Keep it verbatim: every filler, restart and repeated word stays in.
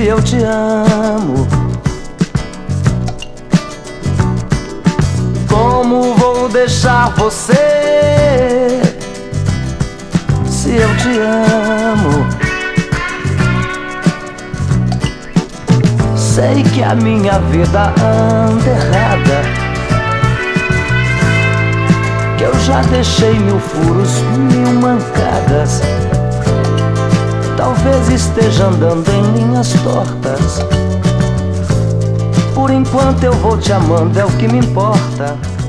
Se eu te amo, como vou deixar você? Se eu te amo, sei que a minha vida anda errada, que eu já deixei mil furos, mil mancadas. Talvez esteja andando em linhas tortas. Por enquanto eu vou te amando, é o que me importa.